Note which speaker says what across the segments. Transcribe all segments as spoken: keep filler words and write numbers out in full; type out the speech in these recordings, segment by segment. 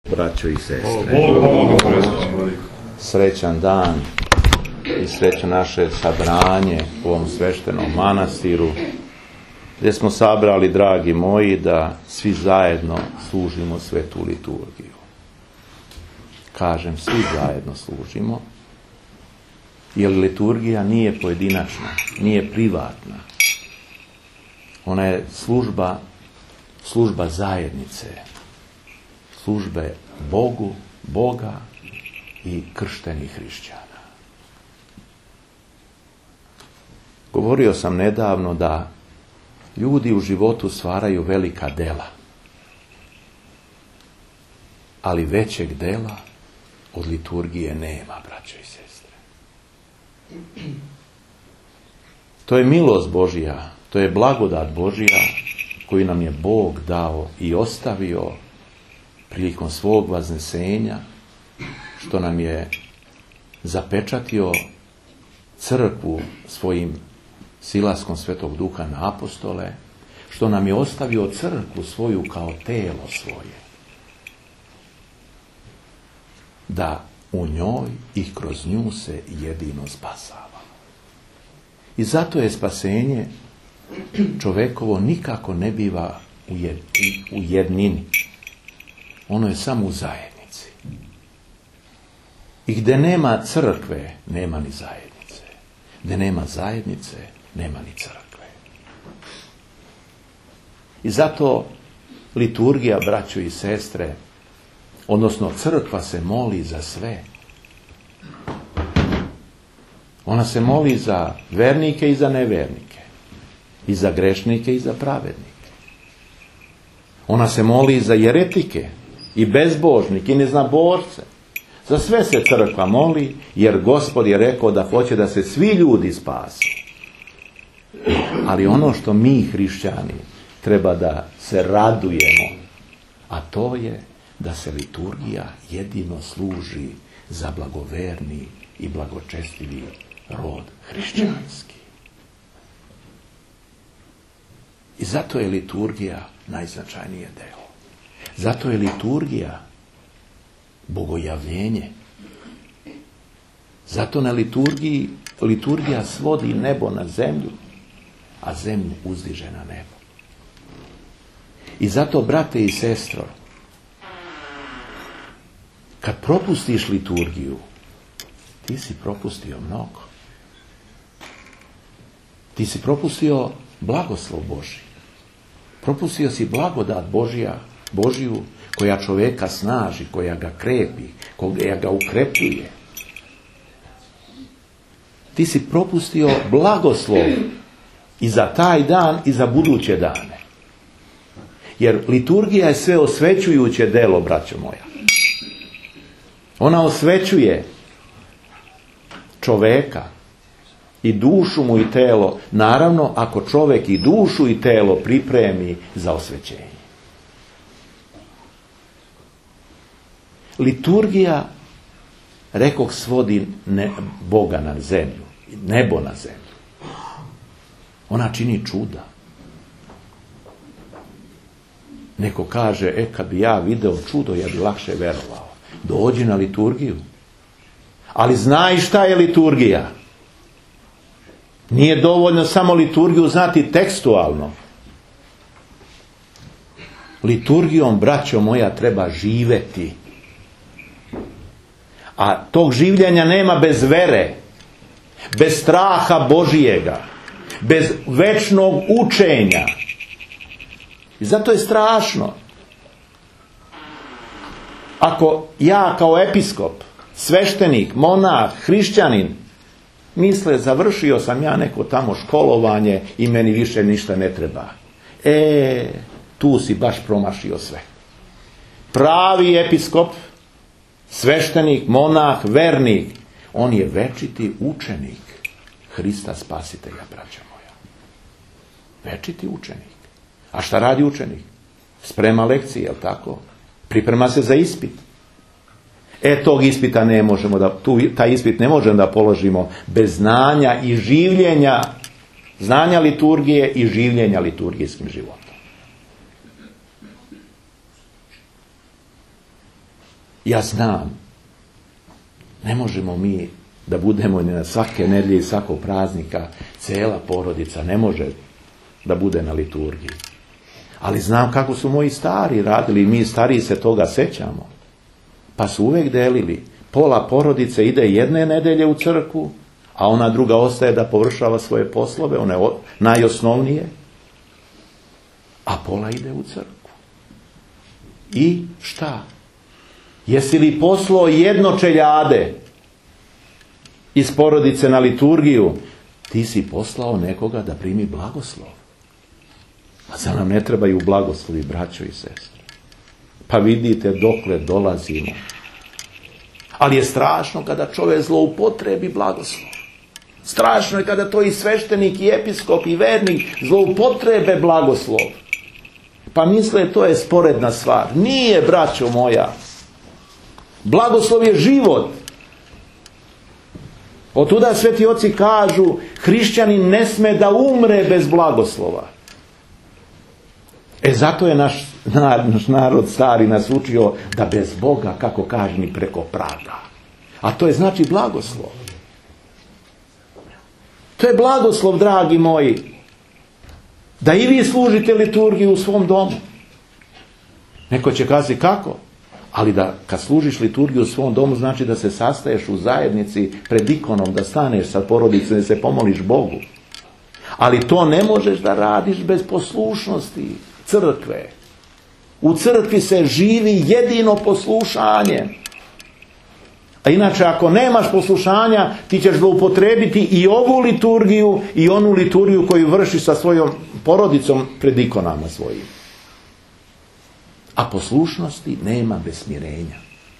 Speaker 1: Braćo i sestre, srećan dan i srećan naše sabranje u ovom sveštenom manastiru, gdje smo sabrali, dragi moji, da svi zajedno služimo svetu liturgiju. Kažem, svi zajedno služimo, jer liturgija nije pojedinačna, nije privatna. Ona je služba, služba zajednice, službe Bogu, Boga i krštenih hrišćana. Govorio sam nedavno da ljudi u životu stvaraju velika dela, ali većeg dela od liturgije nema, braćo i sestre. To je milost Božja, to je blagodat Božja koju nam je Bog dao i ostavio prilikom svog vaznesenja, što nam je zapečatio crkvu svojim silaskom Svetog Duha na apostole, što nam je ostavio crkvu svoju kao telo svoje, da u njoj i kroz nju se jedino spasava. I zato je spasenje čovekovo nikako ne biva u jednini. Ono je samo u zajednici. I gdje nema crkve, nema ni zajednice. Gdje nema zajednice, nema ni crkve. I zato liturgija, braćo i sestre, odnosno crkva se moli za sve. Ona se moli za vernike i za nevernike. I za grešnike i za pravednike. Ona se moli za jeretike i bezbožnike i neznaborce. Za sve se crkva moli, jer Gospod je rekao da hoće da se svi ljudi spasu. Ali ono što mi, hrišćani, treba da se radujemo, a to je da se liturgija jedino služi za blagoverni i blagočestivi rod hrišćanski. I zato je liturgija najznačajnije delo. Zato je liturgija bogojavljenje. Zato na liturgiji liturgija svodi nebo na zemlju, a zemlju uzdiže na nebo. I zato, brate i sestro, kad propustiš liturgiju, ti si propustio mnogo. Ti si propustio blagoslov Božji. Propustio si blagodat Božja, Božju, koja čovjeka snaži, koja ga krepi, koja ga ukrepljuje. Ti si propustio blagoslov i za taj dan i za buduće dane. Jer liturgija je sve osvećujuće delo, braćo moja. Ona osvećuje čovjeka i dušu mu i telo, naravno ako čovjek i dušu i telo pripremi za osvećenje. Liturgija, rekoh, svodi ne, Boga na zemlju, nebo na zemlju. Ona čini čuda. Neko kaže, e, kad bi ja video čudo, ja bi lakše verovao. Dođi na liturgiju. Ali znaj šta je liturgija. Nije dovoljno samo liturgiju znati tekstualno. Liturgijom, braćo moja, treba živeti. A tog življenja nema bez vere, bez straha Božijega, bez večnog učenja. I zato je strašno. Ako ja kao episkop, sveštenik, monah, hrišćanin, misle, završio sam ja neko tamo školovanje i meni više ništa ne treba. E, tu si baš promašio sve. Pravi episkop, sveštenik, monah, vernik, on je večiti učenik Hrista Spasitelja, braćo moja. Večiti učenik. A šta radi učenik? Sprema lekcije, jel tako? Priprema se za ispit. E, tog ispita ne možemo da, tu, taj ispit ne možemo da položimo bez znanja i življenja, znanja liturgije i življenja liturgijskim životom. Ja znam, ne možemo mi da budemo ni na svake nedjelje i svakog praznika, cijela porodica ne može da bude na liturgiji. Ali znam kako su moji stari radili i mi stariji se toga sećamo. Pa su uvijek delili. Pola porodice ide jedne nedelje u crkvu, a ona druga ostaje da površava svoje poslove, one najosnovnije, a pola ide u crkvu. I šta? Jesi li poslao jedno čeljade iz porodice na liturgiju? Ti si poslao nekoga da primi blagoslov. A za nam ne trebaju blagoslovi, braćo i sestre. Pa vidite dokle dolazimo. Ali je strašno kada čovjek zloupotrebi blagoslov. Strašno je kada to i sveštenik, i episkop, i vernik zloupotrebe blagoslov. Pa misle, to je sporedna stvar. Nije, braćo moja. Blagoslov je život. Otuda sveti oci kažu, hrišćanin ne sme da umre bez blagoslova. E zato je naš, naš narod stari nas učio da bez Boga, kako kaže, ni preko praga. A to je znači blagoslov. To je blagoslov, dragi moji. Da i vi služite liturgiju u svom domu. Neko će kazati kako? Ali da kad služiš liturgiju u svom domu, znači da se sastaješ u zajednici pred ikonom, da staneš sa porodicom i da se pomoliš Bogu. Ali to ne možeš da radiš bez poslušnosti crkve. U crkvi se živi jedino poslušanje. A inače, ako nemaš poslušanja, ti ćeš zloupotrebiti i ovu liturgiju i onu liturgiju koju vršiš sa svojom porodicom pred ikonama svojim. A poslušnosti nema bez smirenja.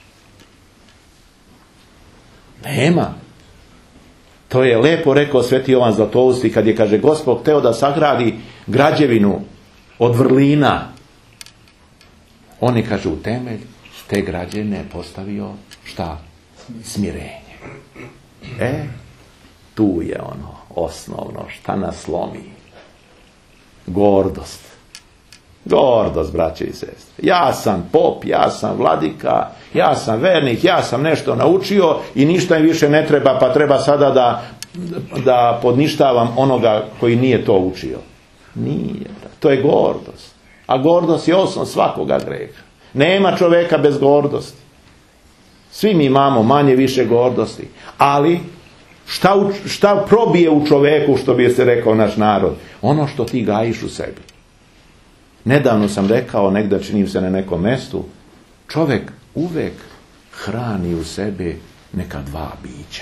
Speaker 1: Nema. To je lepo rekao sveti Jovan Zlatousti kad je, kaže, Gospod hteo da sagradi građevinu od vrlina. On je, kaže, u temelj te građevine postavio šta? Smirenje. E, tu je ono osnovno šta nas lomi. Gordost. Gordost, braće i sestre. Ja sam pop, ja sam vladika, ja sam vernik, ja sam nešto naučio i ništa mi više ne treba, pa treba sada da, da podništavam onoga koji nije to učio. Nije. To je gordost. A gordost je osnov svakoga greha. Nema čoveka bez gordosti. Svi mi imamo manje više gordosti. Ali šta, u, šta probije u čoveku, što bi se rekao naš narod? Ono što ti gajiš u sebi. Nedavno sam rekao, negdje činim se na nekom mestu, čovjek uvek hrani u sebi neka dva bića.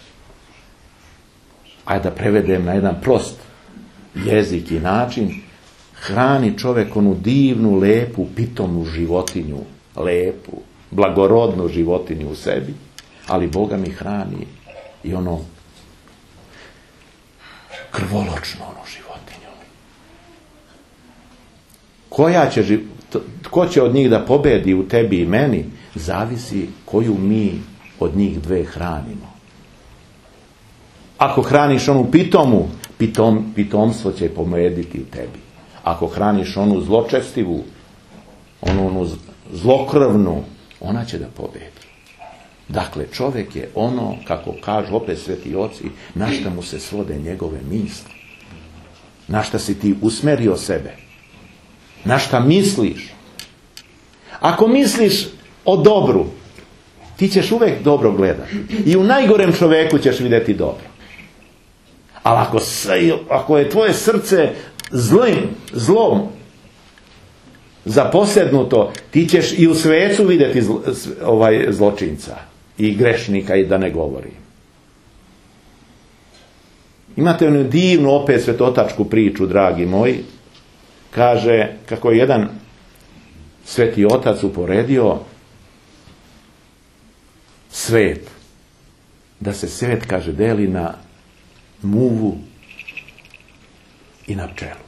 Speaker 1: Ajde da prevedem na jedan prost jezik i način. Hrani čovjek onu divnu, lepu, pitomnu životinju, lepu, blagorodnu životinju u sebi, ali Boga mi hrani i ono krvoločno onu životinju. Koja će, ko će od njih da pobedi u tebi i meni, zavisi koju mi od njih dve hranimo. Ako hraniš onu pitomu, pitom, pitomstvo će pobediti u tebi. Ako hraniš onu zločestivu, onu, onu zlokrvnu, ona će da pobedi. Dakle, čovjek je ono, kako kažu opet sveti oci, na šta mu se svode njegove misli. Na šta si ti usmerio sebe. Na šta misliš. Ako misliš o dobru, ti ćeš uvijek dobro gledati. I u najgorem čovjeku ćeš vidjeti dobro. Ali ako, ako je tvoje srce zlim, zlom zaposednuto, ti ćeš i u svecu vidjeti zlo, ovaj zločinca i grešnika, i da ne govorim. Imate onu divnu opet svetotačku priču, dragi moji. Kaže kako je jedan sveti otac uporedio svet, da se svet, kaže, deli na muvu i na pčelu.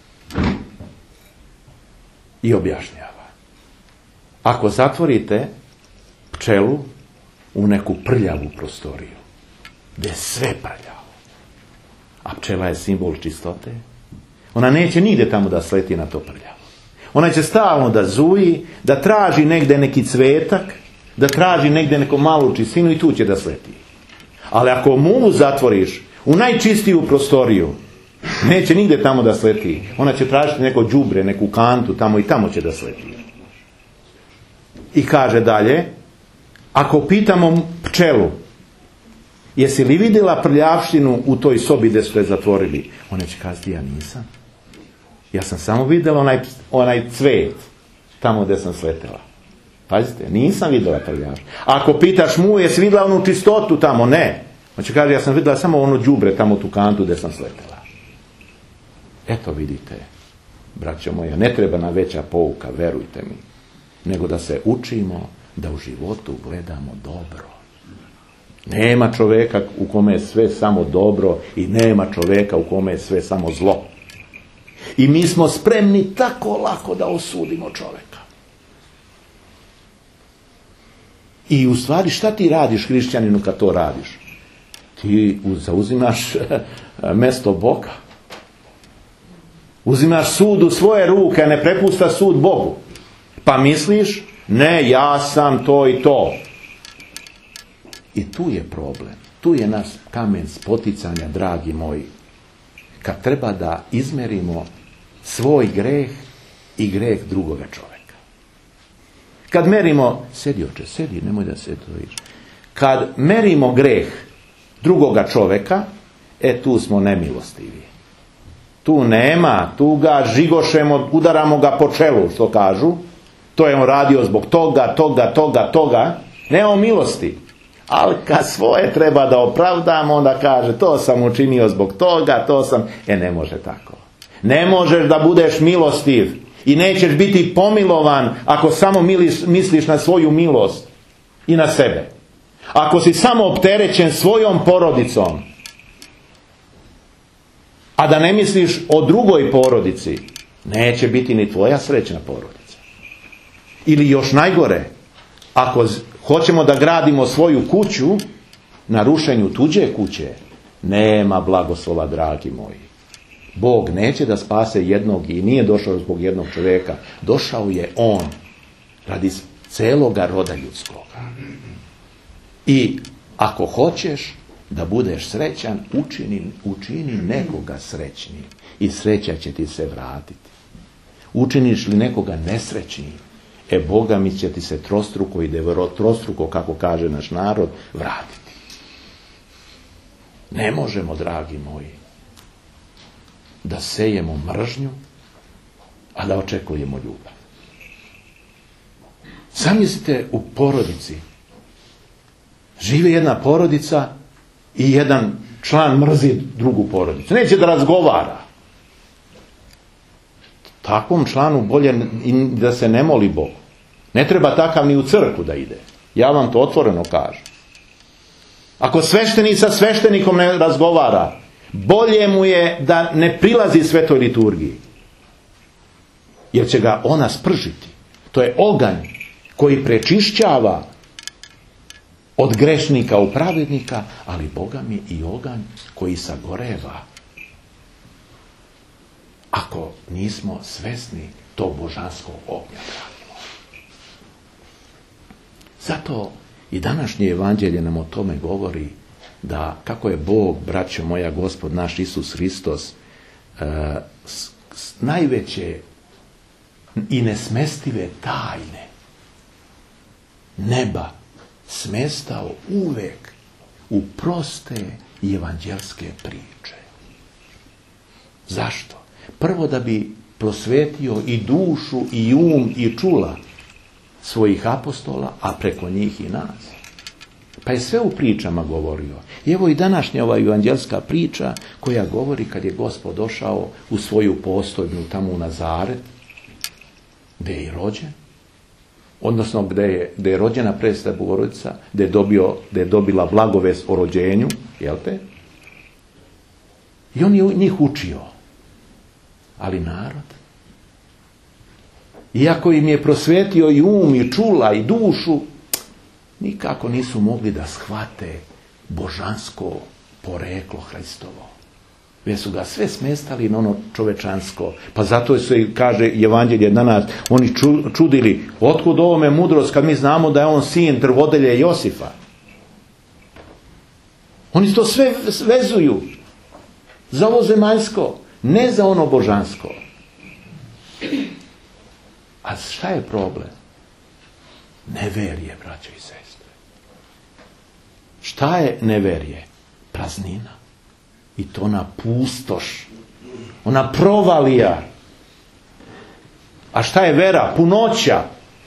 Speaker 1: I objašnjava. Ako zatvorite pčelu u neku prljavu prostoriju, gdje je sve prljavo, a pčela je simbol čistote, ona neće nigdje tamo da sleti na to prljavo. Ona će stalno da zuji, da traži negdje neki cvetak, da traži negdje neku malu čistinu i tu će da sleti. Ali ako muvu zatvoriš u najčistiju prostoriju, neće nigdje tamo da sleti. Ona će tražiti neko đubre, neku kantu tamo i tamo će da sleti. I kaže dalje, ako pitamo pčelu, jesi li vidjela prljavštinu u toj sobi gdje su je zatvorili? Ona će kazati, ja nisam. Ja sam samo vidjela onaj, onaj cvet tamo gdje sam sletela. Pazite, nisam vidjela prljavštinu. Ako pitaš mu, jesi vidjela onu čistotu tamo? Ne. On će kaže, ja sam vidjela samo ono đubre tamo tu kantu gdje sam sletela. Eto vidite, braćo moja, ne treba nam veća pouka, verujte mi, nego da se učimo da u životu gledamo dobro. Nema čovjeka u kome je sve samo dobro i nema čovjeka u kome je sve samo zlo. I mi smo spremni tako lako da osudimo čovjeka. I u stvari šta ti radiš, hrišćaninu, kad to radiš? Ti zauzimaš mesto Boga. Uzimaš sud u svoje ruke, a ne prepušta sud Bogu. Pa misliš, ne, ja sam to i to. I tu je problem. Tu je naš kamen spoticanja, dragi moji. Kad treba da izmerimo svoj greh i greh drugoga čovjeka. Kad merimo, sedi oče, sedi, nemoj da se to viš. Kad merimo greh drugoga čovjeka, e tu smo nemilostivi. Tu nema, tu ga žigošemo, udaramo ga po čelu, što kažu. To je on radio zbog toga, toga, toga, toga. Nema milosti. Ali kad svoje treba da opravdamo, onda kaže, to sam učinio zbog toga, to sam... E, ne može tako. Ne možeš da budeš milostiv i nećeš biti pomilovan ako samo miliš, misliš na svoju milost i na sebe. Ako si samo opterećen svojom porodicom, a da ne misliš o drugoj porodici, neće biti ni tvoja srećna porodica. Ili još najgore, ako hoćemo da gradimo svoju kuću na rušenju tuđe kuće, nema blagoslova, dragi moji. Bog neće da spase jednog i nije došao zbog jednog čovjeka. Došao je on radi celoga roda ljudskoga. I ako hoćeš da budeš srećan, učini, učini nekoga srećnim i sreća će ti se vratiti. Učiniš li nekoga nesrećnim, e Boga mi će ti se trostruko i deverotrostruko, kako kaže naš narod, vratiti. Ne možemo, dragi moji, da sejemo mržnju, a da očekujemo ljubav. Zamislite u porodici. Žive jedna porodica i jedan član mrzi drugu porodicu. Neće da razgovara. Takvom članu bolje da se ne moli Bogu. Ne treba takav ni u crkvu da ide. Ja vam to otvoreno kažem. Ako sveštenik sa sveštenikom ne razgovara, bolje mu je da ne prilazi svetoj liturgiji. Jer će ga ona spržiti. To je oganj koji prečišćava od grešnika u pravednika, ali Boga mi i oganj koji sagoreva. Ako nismo svesni tog božanskog ognja, dragi moji. Zato i današnje evanđelje nam o tome govori da kako je Bog, braćo moja, Gospod naš Isus Hristos, uh, s, s najveće i nesmestive tajne neba smestao uvek u proste i evanđelske priče. Zašto? Prvo da bi prosvetio i dušu i um i čula svojih apostola, a preko njih i nas. Pa je sve u pričama govorio. I evo i današnja ova evanđelska priča koja govori kad je Gospod došao u svoju postojnu tamo u Nazaret, gdje je i rođen, odnosno gdje je, gdje je rođena presveta Bogorodica, gdje je, dobio, gdje je dobila blagovest o rođenju, jel te? I on je njih učio. Ali narod, iako im je prosvetio i um, i čula, i dušu, nikako nisu mogli da shvate božansko poreklo Hristovo. Već su ga sve smestali na ono čovečansko. Pa zato se kaže Evanđelje danas, oni čudili, otkud ovome mudrost kad mi znamo da je on sin drvodelje Josifa. Oni to sve vezuju za ovo zemaljsko, ne za ono božansko. A šta je problem? Neverje, braćo i sestre. Šta je neverje? Praznina. I to ona pustoš. Ona provalija. A šta je vera? Punoća.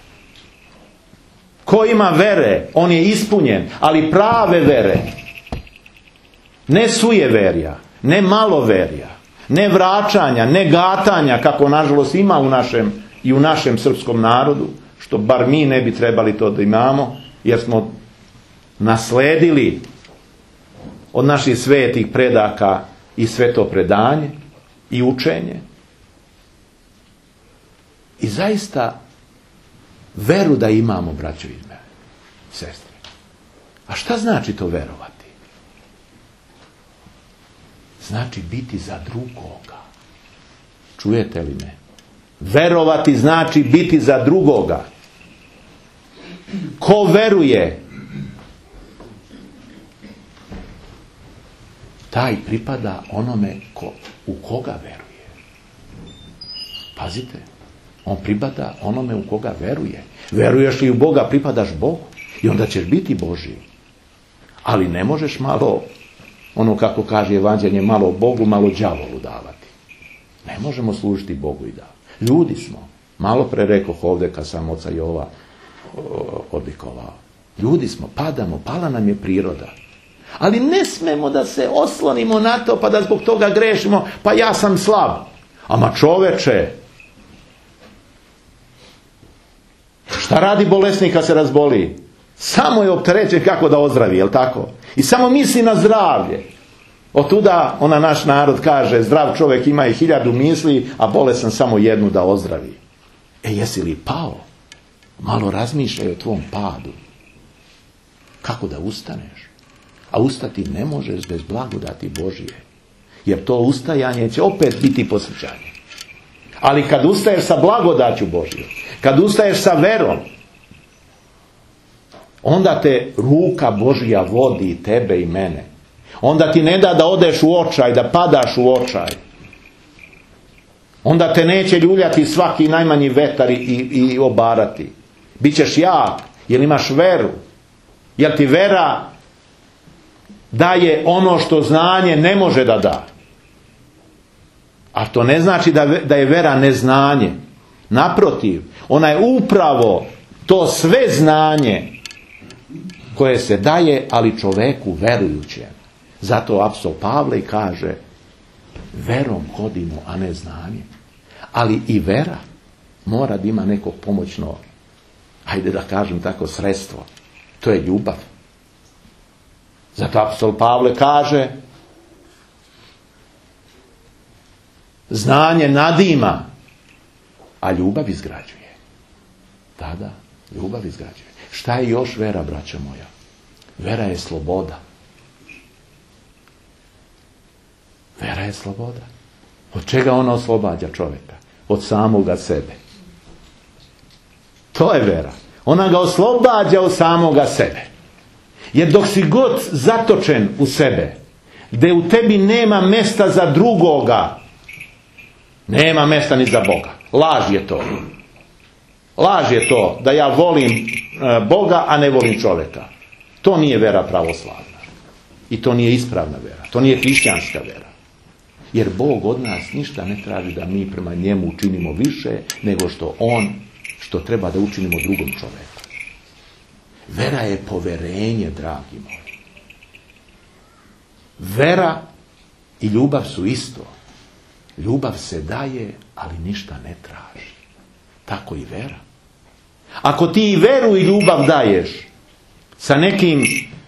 Speaker 1: Ko ima vere, on je ispunjen, ali prave vere. Ne sujeverja, ne maloverja, ne vraćanja, ne gatanja, kako nažalost ima u našem i u našem srpskom narodu, što bar mi ne bi trebali to da imamo, jer smo nasledili od naših svetih predaka i sveto predanje i učenje. I zaista veru da imamo, braćo i sestre. A šta znači to verovati? Znači biti za drugoga. Čujete li me? Verovati znači biti za drugoga. Ko veruje, taj pripada onome ko, u koga veruje. Pazite, on pripada onome u koga veruje. Veruješ li u Boga, pripadaš Bogu. I onda ćeš biti Božji. Ali ne možeš malo, ono kako kaže Evanđelje, malo Bogu, malo đavolu davati. Ne možemo služiti Bogu i davati. Ljudi smo. Malo pre rekoh ovdje kad sam oca Jova odlikovao. Ljudi smo, padamo, pala nam je priroda. Ali ne smemo da se oslonimo na to pa da zbog toga grešimo, pa ja sam slab. Ama čoveče, šta radi bolesnik kad se razboli? Samo je opterećen kako da ozdravi, jel tako? I samo misli na zdravlje. Otuda ona naš narod kaže, zdrav čovjek ima i hiljadu misli, a bolesan samo jednu da ozdravi. E, jesi li pao? Malo razmišljaj o tvom padu. Kako da ustaneš? A ustati ne možeš bez blagodati Božije. Jer to ustajanje će opet biti posvećanje. Ali kad ustaješ sa blagodaću Božijom, kad ustaješ sa verom, onda te ruka Božja vodi tebe i mene. Onda ti ne da da odeš u očaj, da padaš u očaj. Onda te neće ljuljati svaki najmanji vetar i, i obarati. Bićeš jak, jer imaš veru. Jer ti vera daje ono što znanje ne može da da. A to ne znači da, da je vera neznanje. Naprotiv, ona je upravo to sve znanje koje se daje, ali čoveku verujućem. Zato apostol Pavle kaže, verom hodimo, a ne znanjem. Ali i vera mora da ima neko pomoćno, ajde da kažem tako, sredstvo. To je ljubav. Zato apostol Pavle kaže, znanje nadima, a ljubav izgrađuje. Da, da, ljubav izgrađuje. Šta je još vera, braćo moja? Vera je sloboda. Vera je sloboda. Od čega ona oslobađa čovjeka? Od samoga sebe. To je vera. Ona ga oslobađa od samoga sebe. Jer dok si god zatočen u sebe, gdje u tebi nema mjesta za drugoga, nema mjesta ni za Boga. Laž je to. Laž je to da ja volim Boga, a ne volim čovjeka. To nije vera pravoslavna. I to nije ispravna vera. To nije hrišćanska vera. Jer Bog od nas ništa ne traži da mi prema njemu učinimo više nego što on, što treba da učinimo drugom čovjeku. Vera je poverenje, dragi moji. Vera i ljubav su isto. Ljubav se daje, ali ništa ne traži. Tako i vera. Ako ti i veru i ljubav daješ sa nekim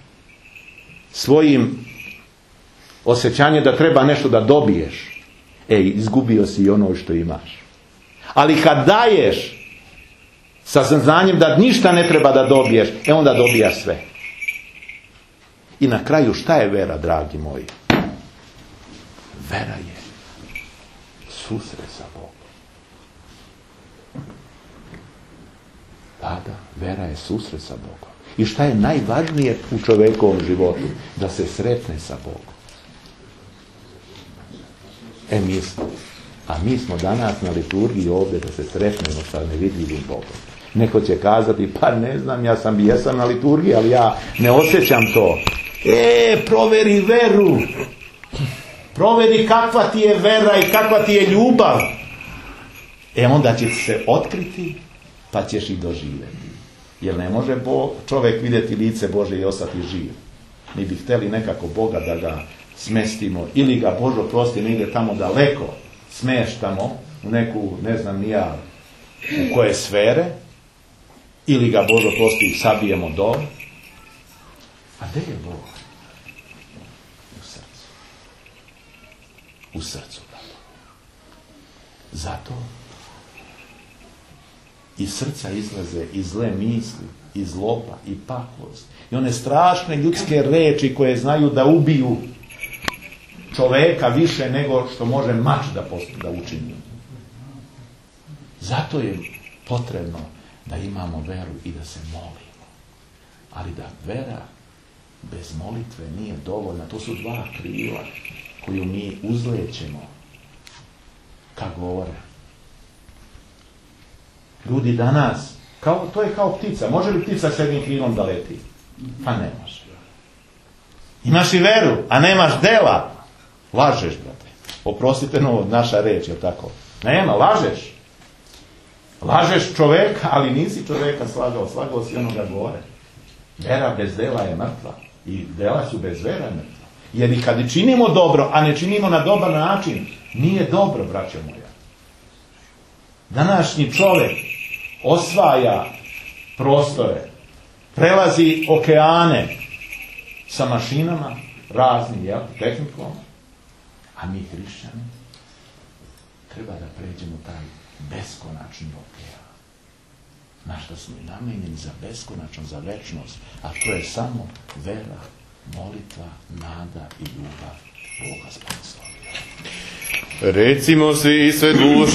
Speaker 1: svojim osjećanjem da treba nešto da dobiješ, e, izgubio si i ono što imaš. Ali kad daješ sa saznanjem da ništa ne treba da dobiješ, e onda dobijaš sve. I na kraju šta je vera, dragi moji? Vera je susret sa Bogom. Da, da, vera je susret sa Bogom. I šta je najvažnije u čovekovom životu? Da se sretne sa Bogom. E mi smo, a mi smo danas na liturgiji ovdje da se sretnemo sa nevidljivim Bogom. Neko će kazati, pa ne znam, ja sam, jesam na liturgiji, ali ja ne osjećam to. E, proveri veru. Proveri kakva ti je vera i kakva ti je ljubav. E onda će se otkriti, pa ćeš i doživjeti. Jer ne može Bog, čovjek vidjeti lice Bože i ostati živ. Mi bi htjeli nekako Boga da ga smestimo, ili ga Božo prosti negdje tamo daleko smeštamo u neku, ne znam ni ja u koje sfere, ili ga Božo prosti i sabijemo dole. A gdje je Bog? U srcu. U srcu. Zato iz srca izlaze i zle misli, i zloba, i paklost, i one strašne ljudske reči koje znaju da ubiju čoveka više nego što može mač da, da učini. Zato je potrebno da imamo veru i da se molimo. Ali da vera bez molitve nije dovoljna. To su dva krila koju mi uzlećemo kad govore. Ljudi danas, kao, to je kao ptica. Može li ptica s jednim krilom da leti? Pa ne može. Imaš i veru, a nemaš dela. Lažeš, brate. Oprostite, no, naša reč, je tako? Nema, lažeš. Lažeš čoveka, ali nisi čoveka slagao. Slagao si onoga gore. Vera bez dela je mrtva. I dela su bez vera mrtva. Jer i kad činimo dobro, a ne činimo na dobar način, nije dobro, braćo moja. Današnji čovjek osvaja prostore, prelazi okeane sa mašinama, raznim, jel, tehnikom, a mi hrišćani treba da pređemo taj beskonačni okean. Na što smo i namenjeni za beskonačno, za večnost, a to je samo vera, molitva, nada i ljubav Boga spasitelja.
Speaker 2: Recimo svi sve duše